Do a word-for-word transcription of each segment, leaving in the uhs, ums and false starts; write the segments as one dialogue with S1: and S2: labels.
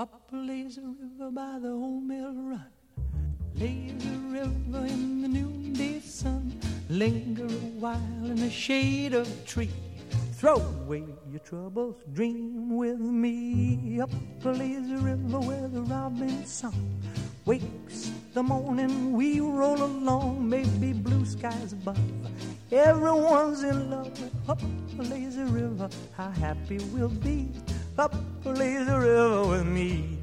S1: Up a lazy river by the old mill run. Lazy river in the noonday sun. Linger a while in the shade of a tree. Throw away your troubles, dream with me. Up a lazy river where the robin song wakes the morning, we roll along. Maybe blue skies above, everyone's in love. Up a lazy river, how happy we'll be. Up a lazy river with me.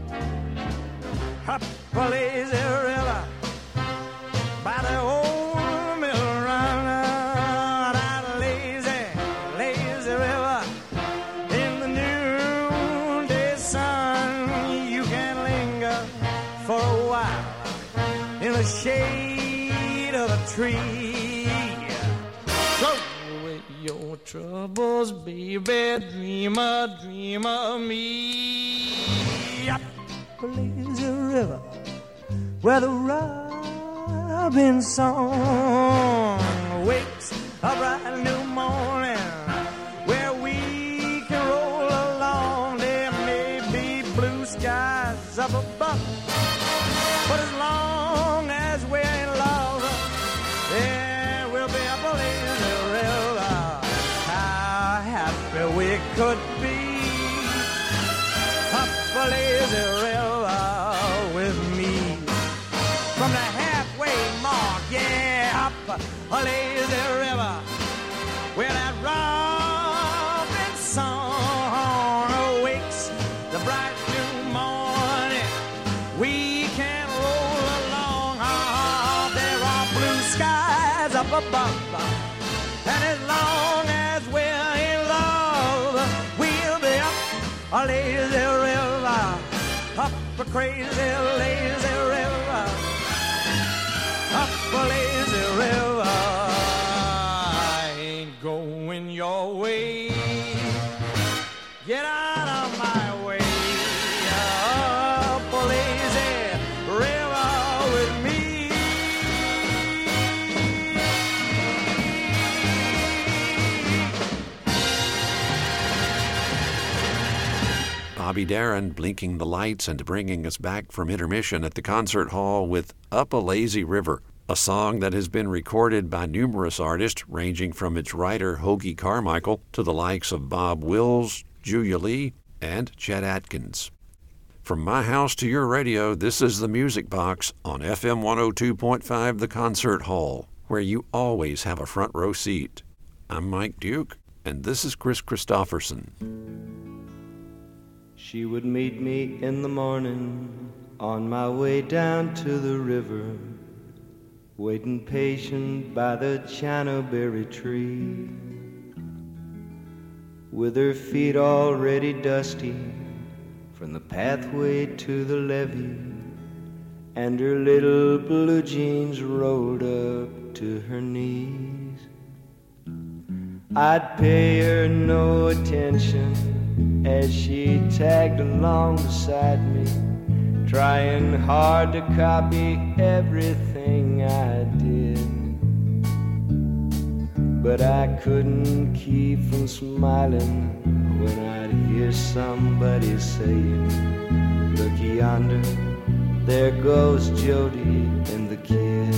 S1: Up a lazy river by the old mill run. That lazy, lazy river in the noonday sun. You can linger for a while in the shade of a tree. Throw away your troubles, baby, dream a dream of me. Up a lazy river where the robin song wakes a bright new morning, where we can roll along. There may be blue skies up above, but as long as we're in love, there will be a lazy river. How happy we could be. Up a lazy river with me. From the halfway mark, yeah, up a lazy river, where that robin song awakes the bright new morning. We can roll along. Oh, there are blue skies up above, and as long as we're in love, we'll be up a lazy river, up a crazy lazy river, up a lazy river. I ain't going your way. Get out of my way. Up a lazy river with me.
S2: Bobby Darin blinking the lights and bringing us back from intermission at the concert hall with Up a Lazy River, a song that has been recorded by numerous artists, ranging from its writer Hoagy Carmichael to the likes of Bob Wills, Julia Lee, and Chet Atkins. From my house to your radio, this is the Music Box on F M one oh two point five The Concert Hall, where you always have a front row seat. I'm Mike Duke, and this is Chris Christopherson.
S3: She would meet me in the morning on my way down to the river, waiting patient by the chinaberry tree, with her feet already dusty from the pathway to the levee, and her little blue jeans rolled up to her knees. I'd pay her no attention as she tagged along beside me, trying hard to copy everything I did. But I couldn't keep from smiling when I'd hear somebody saying, look yonder, there goes Jody and the kid.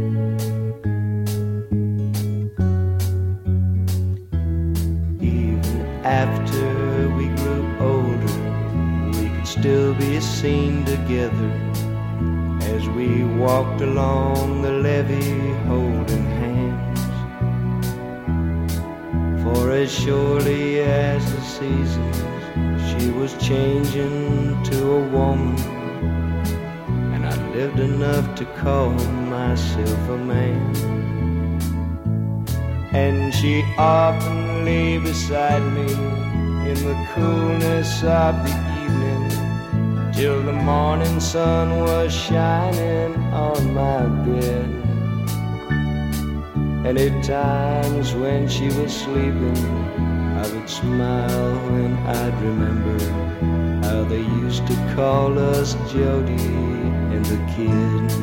S3: Even after we grew older, we could still be seen together as we walked along the levee holding hands. For as surely as the seasons, she was changing to a woman, and I lived enough to call myself a man. And she often lay beside me in the coolness of the evening, till the morning sun was shining on my bed. And at times when she was sleeping, I would smile when I'd remember how they used to call us Jody and the kid.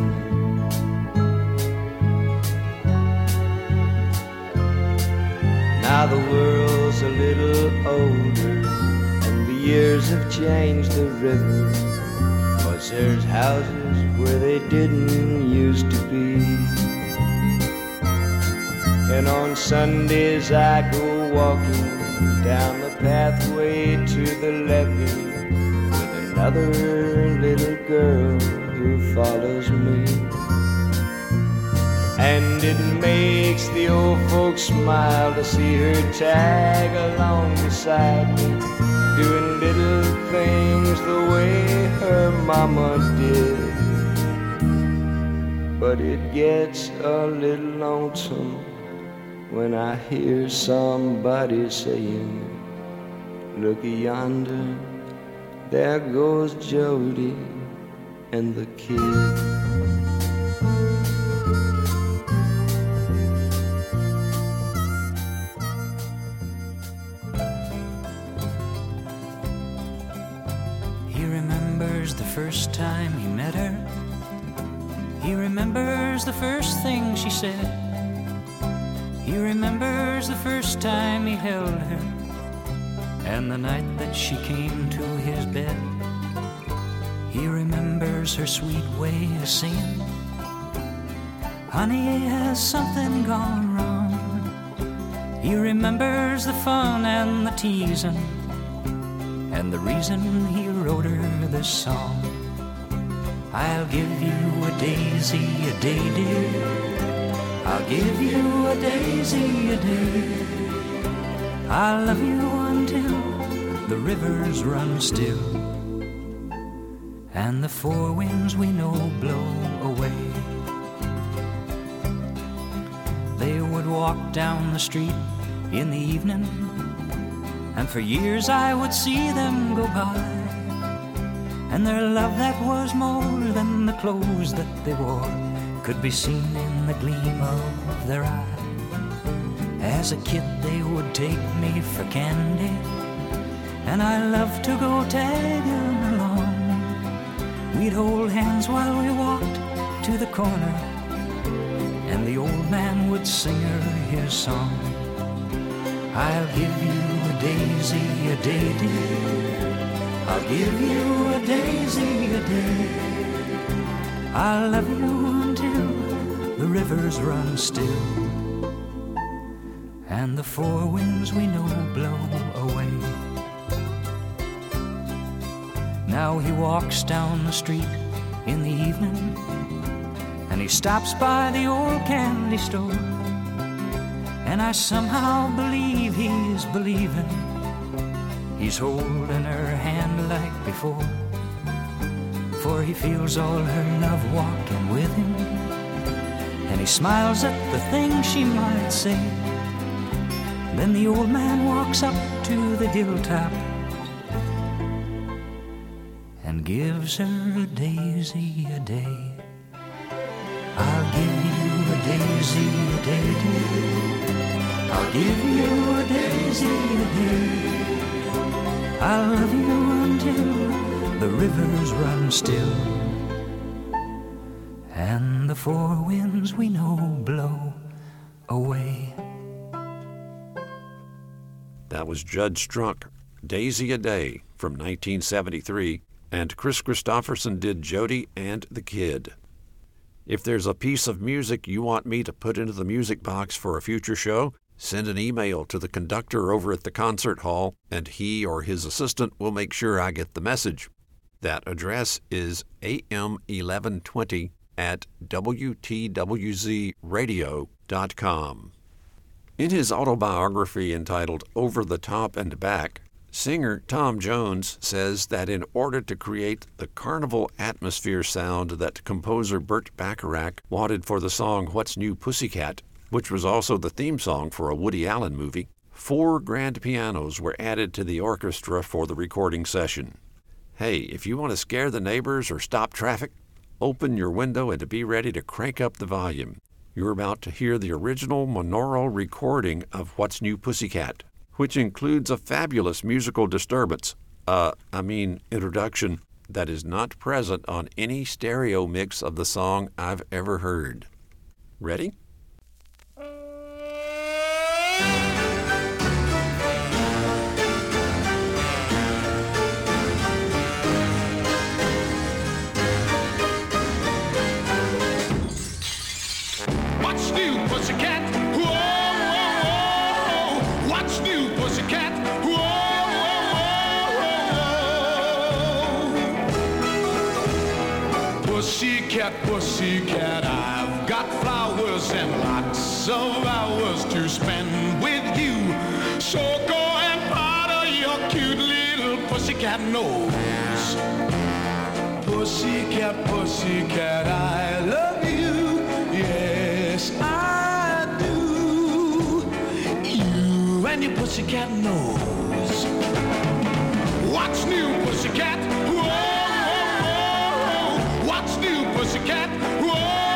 S3: Now the world's a little older, and the years have changed the river, 'cause there's houses where they didn't used to be. And on Sundays I go walking down the pathway to the levee with another little girl who follows me. And it makes the old folks smile to see her tag along beside me, doing little things the way her mama did. But it gets a little lonesome when I hear somebody saying, "Look yonder, there goes Jody and the kid."
S4: He remembers the first time he met her. He remembers the first thing she said. He remembers the first time he held her, and the night that she came to his bed. He remembers her sweet way of singing, "Honey, has something gone wrong?" He remembers the fun and the teasing, and the reason he wrote her this song. I'll give you a daisy a day, dear. I'll give you a daisy a day. I'll love you until the rivers run still and the four winds we know blow away. They would walk down the street in the evening, and for years I would see them go by, and their love that was more than the clothes that they wore could be seen in the gleam of their eye. As a kid they would take me for candy, and I loved to go tagging along. We'd hold hands while we walked to the corner, and the old man would sing her his song. I'll give you a daisy a day, dear. I'll give you a daisy a day. I'll love you until the rivers run still and the four winds we know blow away. Now he walks down the street in the evening, and he stops by the old candy store, and I somehow believe he's believing. He's holding her hand like before, for he feels all her love walking with him, and he smiles at the things she might say. Then the old man walks up to the hilltop and gives her a daisy a day. I'll give you a daisy a day, dear. I'll give you a daisy a day. I'll love you until the rivers run still and the four winds we know blow away.
S2: That was Judd Strunk, Daisy a Day from nineteen seventy-three, and Chris Christopherson did Jody and the Kid. If there's a piece of music you want me to put into the music box for a future show, send an email to the conductor over at the concert hall, and he or his assistant will make sure I get the message. That address is A M eleven twenty at W T W Z radio dot com. In his autobiography entitled Over the Top and Back, singer Tom Jones says that in order to create the carnival atmosphere sound that composer Burt Bacharach wanted for the song What's New Pussycat, which was also the theme song for a Woody Allen movie, four grand pianos were added to the orchestra for the recording session. Hey, if you want to scare the neighbors or stop traffic, open your window and be ready to crank up the volume. You're about to hear the original monaural recording of What's New Pussycat, which includes a fabulous musical disturbance, uh, I mean introduction, that is not present on any stereo mix of the song I've ever heard. Ready?
S5: Pussycat, pussycat, I've got flowers and lots of hours to spend with you. So go and powder your cute little pussycat nose. Pussycat, pussycat, I love you. Yes, I do. You and your pussycat nose. What's new, pussycat? Whoa, whoa, whoa. What's new, pussycat? Whoa,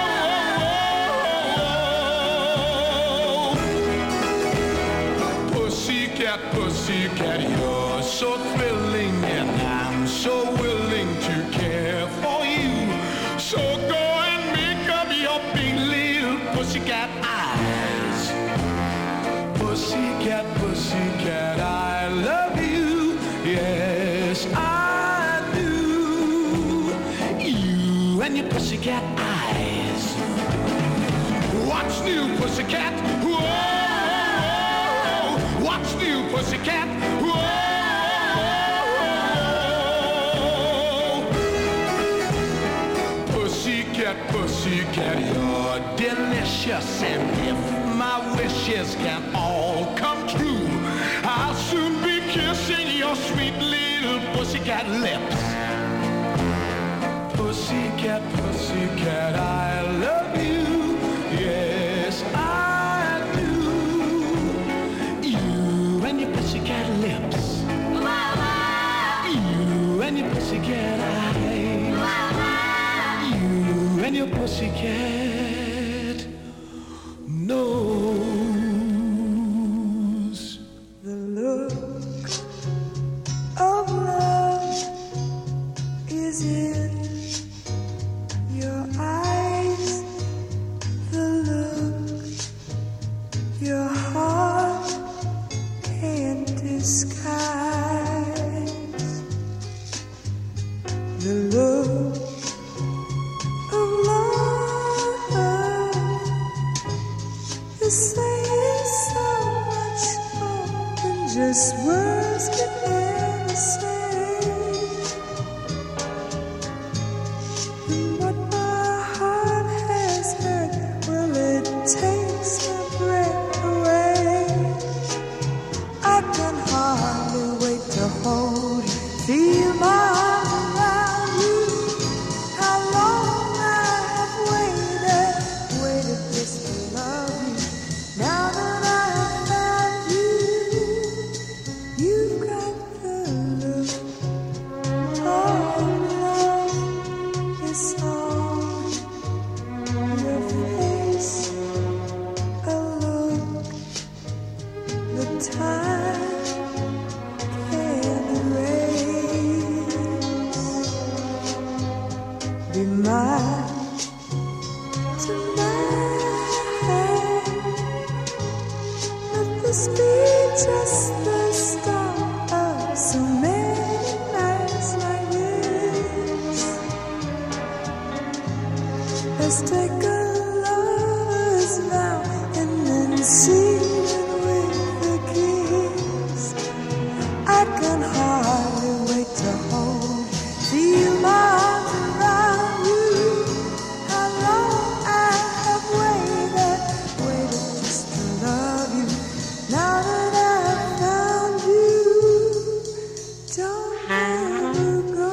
S5: whoa, whoa. Pussycat, pussycat, you're so thrilling and I'm so willing to care for you. So go and make up your big little pussycat eyes. Pussycat, pussycat, I love you. Yes, I do. You and your pussycat eyes. What's new, pussycat? Whoa! What's new, pussycat? Whoa! Pussycat, pussycat, you're delicious, and if my wishes can all come true, I'll soon be kissing your sweet little pussycat lips. Pussycat, pussycat, I love you. Yes, I do. You and your pussycat lips. You and your pussycat eyes. You and your pussycat nose.
S1: The look of love is in your eyes. The look your heart can't disguise. The look of love is saying so much more than just words can ever say. And what my heart has heard, well, it takes my breath away. I can hardly wait to hold you, feel my arms around you. How long I have waited, waited just to love you. Now that I have found you, you've got the look of love. It's on your face, a look the time can't erase. Be mine tonight. Let this be just the start of so many nights like this. Let's take a lover's vow and then seal it with a kiss. I can hardly wait to hold, feel my arms around you. How long I have waited, waited just to love you. Now that I've found you, don't ever go.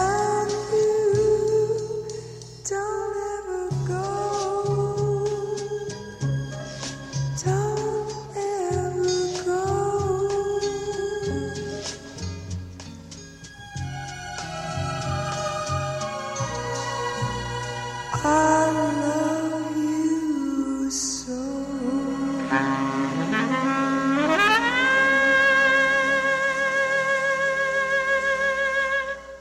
S1: Don't ever go.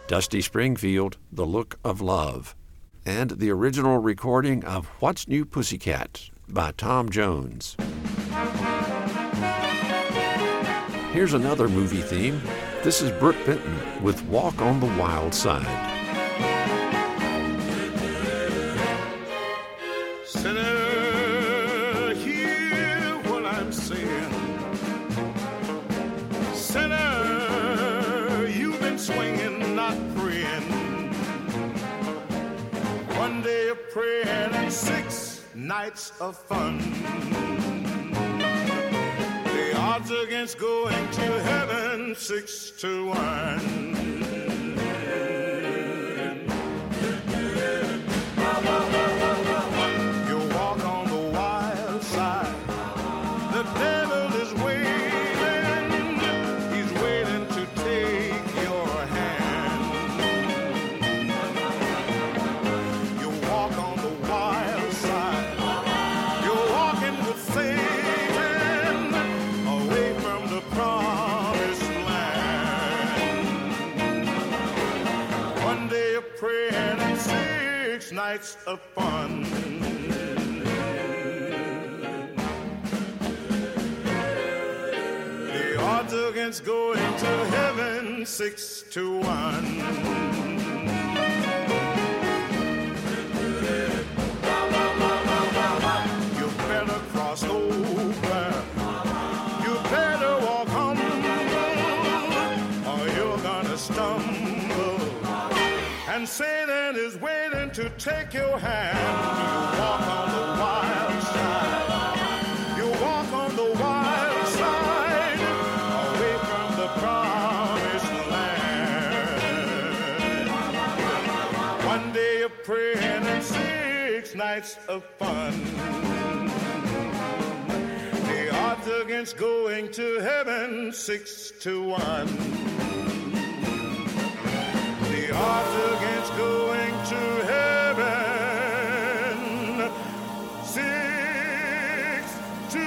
S2: Dusty Springfield, The Look of Love, and the original recording of What's New Pussycat by Tom Jones. Here's another movie theme. This is Brooke Benton with Walk on the Wild Side.
S5: Sinner, hear what I'm saying. Sinner, you've been swinging, not praying. One day of prayer and six nights of fun. The odds against going to heaven, six to one. You walk on the wild side. The devil is waiting. He's waiting to take your hand. You walk on the wild side. You're walking with Satan away from the promised land. One day of prayer and six nights of fun. The odds against going to heaven, six to one. You better cross over. You better walk humble, or you're gonna stumble. And Satan is waiting to take your hand. You walk on the wild side. You walk on the wild side, away from the promised land. One day of prayer and six nights of fun. The odds against going to heaven, six to one. The odds against going to heaven, six to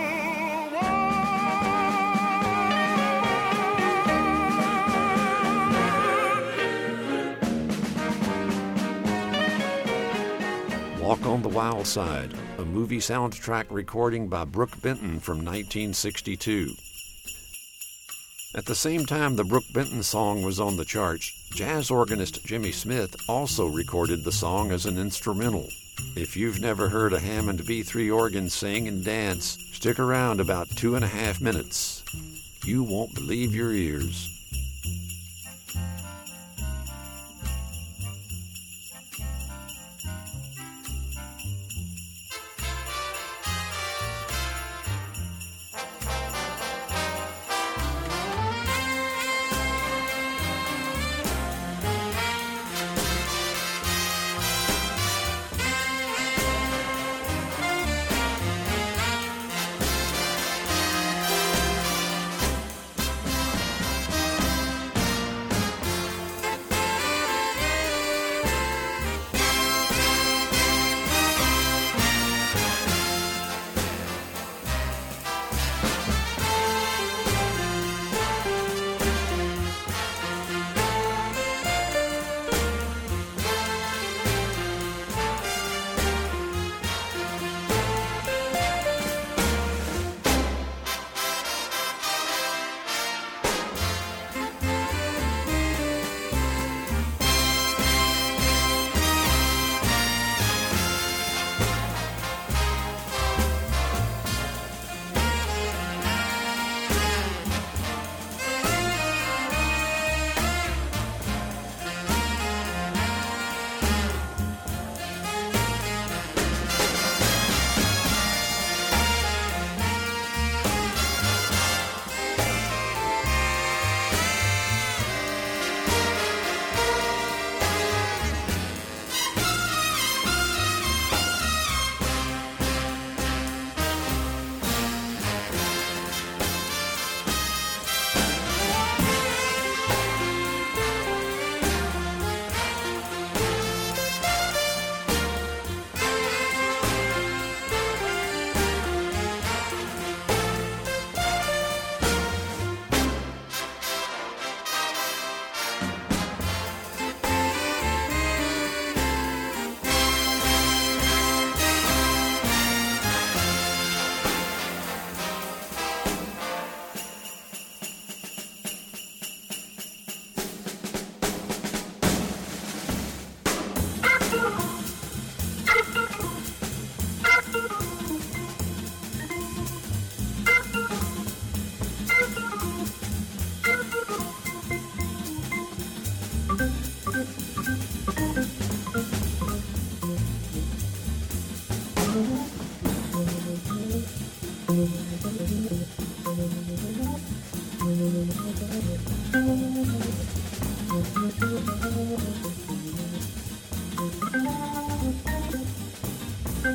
S2: Walk on the Wild Side, a movie soundtrack recording by Brooke Benton from nineteen sixty-two. At the same time the Brooke Benton song was on the charts, jazz organist Jimmy Smith also recorded the song as an instrumental. If you've never heard a Hammond B three organ sing and dance, stick around about two and a half minutes. You won't believe your ears.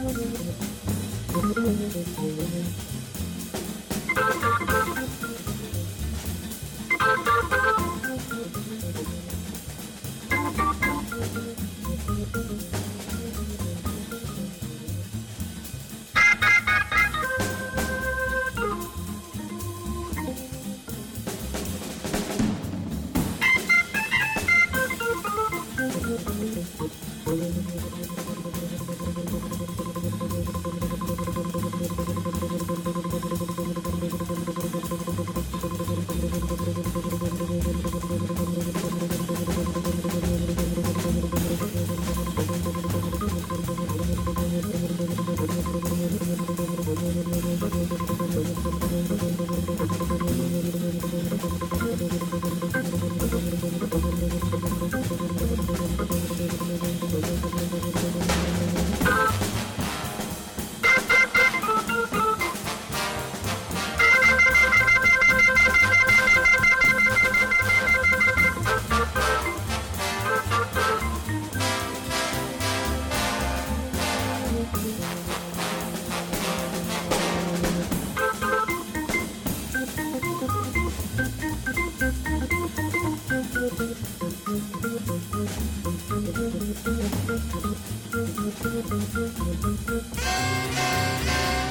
S5: Thank you.